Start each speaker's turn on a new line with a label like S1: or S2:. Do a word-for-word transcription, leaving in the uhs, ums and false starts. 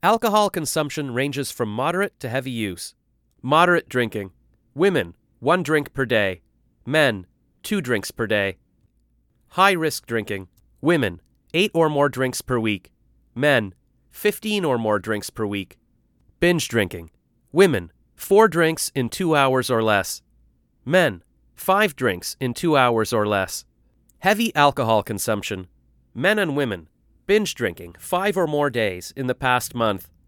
S1: Alcohol consumption ranges from moderate to heavy use. Moderate drinking. Women, one drink per day. Men, two drinks per day. High-risk drinking. Women, eight or more drinks per week. Men, fifteen or more drinks per week. Binge drinking. Women, four drinks in two hours or less. Men, five drinks in two hours or less. Heavy alcohol consumption. Men and women, binge drinking five or more days in the past month.